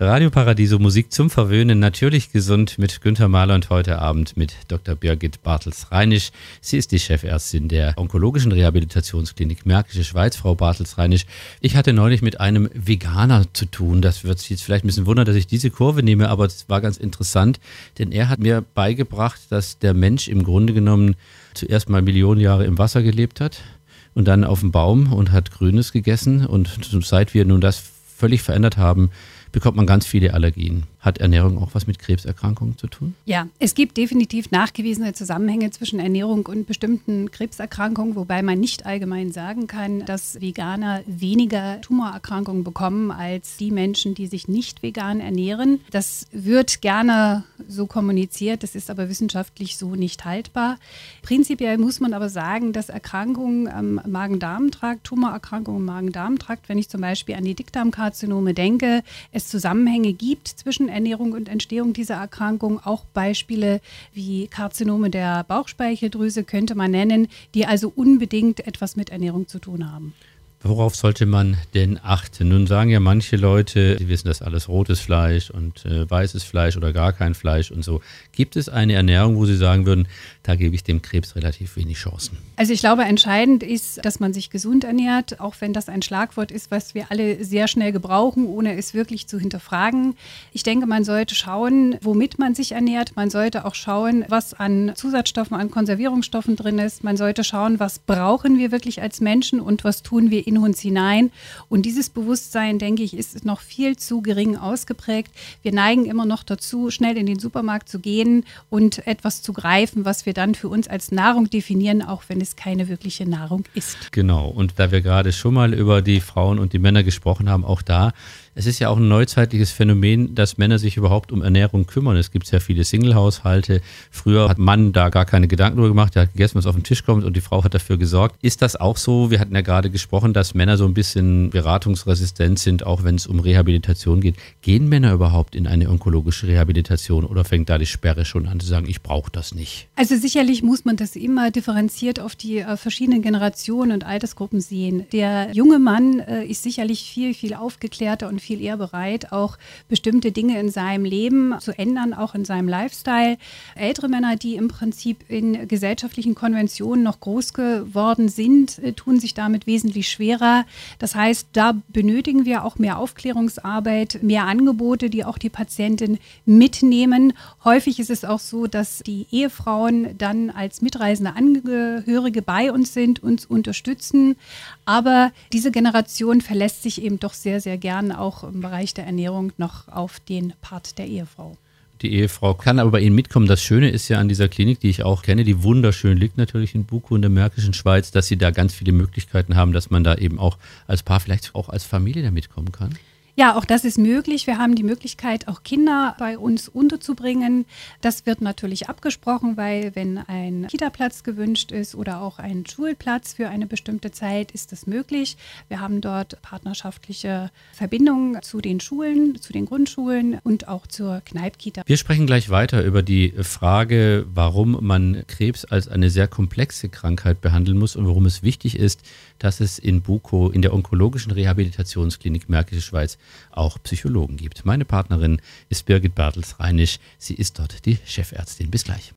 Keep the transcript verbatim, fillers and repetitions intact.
Radio Paradiso, Musik zum Verwöhnen, natürlich gesund mit Günther Mahler und heute Abend mit Doktor Birgit Bartels-Reinisch. Sie ist die Chefärztin der onkologischen Rehabilitationsklinik Märkische Schweiz, Frau Bartels-Reinisch. Ich hatte neulich mit einem Veganer zu tun. Das wird sich jetzt vielleicht ein bisschen wundern, dass ich diese Kurve nehme, aber es war ganz interessant, denn er hat mir beigebracht, dass der Mensch im Grunde genommen zuerst mal Millionen Jahre im Wasser gelebt hat und dann auf dem Baum und hat Grünes gegessen und seit wir nun das völlig verändert haben, bekommt man ganz viele Allergien. Hat Ernährung auch was mit Krebserkrankungen zu tun? Ja, es gibt definitiv nachgewiesene Zusammenhänge zwischen Ernährung und bestimmten Krebserkrankungen, wobei man nicht allgemein sagen kann, dass Veganer weniger Tumorerkrankungen bekommen als die Menschen, die sich nicht vegan ernähren. Das wird gerne so kommuniziert, das ist aber wissenschaftlich so nicht haltbar. Prinzipiell muss man aber sagen, dass Erkrankungen am Magen-Darm-Trakt, Tumorerkrankungen im Magen-Darm-Trakt, wenn ich zum Beispiel an die Dickdarmkarzinome denke, es Zusammenhänge gibt zwischen Ernährung und Entstehung dieser Erkrankung. Auch Beispiele wie Karzinome der Bauchspeicheldrüse könnte man nennen, die also unbedingt etwas mit Ernährung zu tun haben. Worauf sollte man denn achten? Nun sagen ja manche Leute, die wissen, dass alles rotes Fleisch und äh, weißes Fleisch oder gar kein Fleisch und so. Gibt es eine Ernährung, wo Sie sagen würden, da gebe ich dem Krebs relativ wenig Chancen? Also ich glaube, entscheidend ist, dass man sich gesund ernährt, auch wenn das ein Schlagwort ist, was wir alle sehr schnell gebrauchen, ohne es wirklich zu hinterfragen. Ich denke, man sollte schauen, womit man sich ernährt. Man sollte auch schauen, was an Zusatzstoffen, an Konservierungsstoffen drin ist. Man sollte schauen, was brauchen wir wirklich als Menschen und was tun wir in uns hinein. Und dieses Bewusstsein, denke ich, ist noch viel zu gering ausgeprägt. Wir neigen immer noch dazu, schnell in den Supermarkt zu gehen und etwas zu greifen, was wir dann für uns als Nahrung definieren, auch wenn es keine wirkliche Nahrung ist. Genau. Und da wir gerade schon mal über die Frauen und die Männer gesprochen haben, auch da, es ist ja auch ein neuzeitliches Phänomen, dass Männer sich überhaupt um Ernährung kümmern. Es gibt sehr viele Single-Haushalte. Früher hat Mann da gar keine Gedanken drüber gemacht. Der hat gegessen, was auf den Tisch kommt und die Frau hat dafür gesorgt. Ist das auch so? Wir hatten ja gerade gesprochen, dass Männer so ein bisschen beratungsresistent sind, auch wenn es um Rehabilitation geht. Gehen Männer überhaupt in eine onkologische Rehabilitation oder fängt da die Sperre schon an zu sagen, ich brauche das nicht? Also sicherlich muss man das immer differenziert auf die äh, verschiedenen Generationen und Altersgruppen sehen. Der junge Mann äh, ist sicherlich viel, viel aufgeklärter und viel eher bereit, auch bestimmte Dinge in seinem Leben zu ändern, auch in seinem Lifestyle. Ältere Männer, die im Prinzip in gesellschaftlichen Konventionen noch groß geworden sind, tun sich damit wesentlich schwerer. Das heißt, da benötigen wir auch mehr Aufklärungsarbeit, mehr Angebote, die auch die Patientin mitnehmen. Häufig ist es auch so, dass die Ehefrauen dann als mitreisende Angehörige bei uns sind, uns unterstützen. Aber diese Generation verlässt sich eben doch sehr, sehr gern auch im Bereich der Ernährung noch auf den Part der Ehefrau. Die Ehefrau kann aber bei Ihnen mitkommen. Das Schöne ist ja an dieser Klinik, die ich auch kenne, die wunderschön liegt natürlich in Bukow in der Märkischen Schweiz, dass Sie da ganz viele Möglichkeiten haben, dass man da eben auch als Paar, vielleicht auch als Familie da mitkommen kann. Ja, auch das ist möglich. Wir haben die Möglichkeit, auch Kinder bei uns unterzubringen. Das wird natürlich abgesprochen, weil wenn ein Kita-Platz gewünscht ist oder auch ein Schulplatz für eine bestimmte Zeit, ist das möglich. Wir haben dort partnerschaftliche Verbindungen zu den Schulen, zu den Grundschulen und auch zur Kneipp-Kita. Wir sprechen gleich weiter über die Frage, warum man Krebs als eine sehr komplexe Krankheit behandeln muss und warum es wichtig ist, dass es in Bukow in der onkologischen Rehabilitationsklinik Märkische Schweiz auch Psychologen gibt. Meine Partnerin ist Birgit Bartels-Reinisch. Sie ist dort die Chefärztin. Bis gleich.